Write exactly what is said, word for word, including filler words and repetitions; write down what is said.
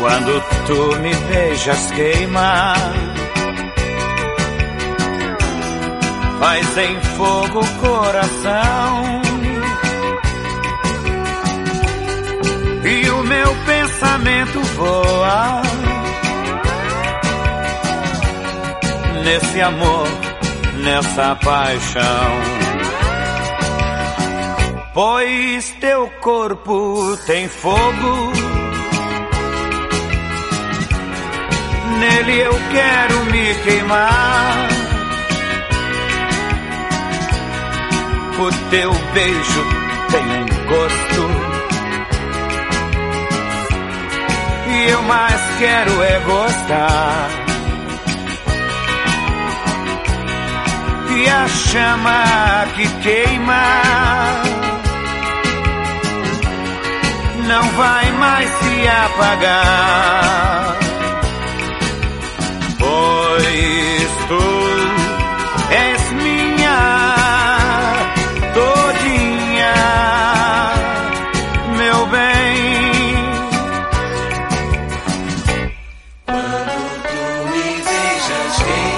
Quando tu me beijas queima, faz em fogo o coração, e o meu pensamento voa nesse amor, nessa paixão. Pois teu corpo tem fogo, nele eu quero me queimar. O teu beijo tem um gosto, e eu mais quero é gostar. E a chama que queima não vai mais se apagar. Pois tu és minha todinha, meu bem. Quando tu me beijas,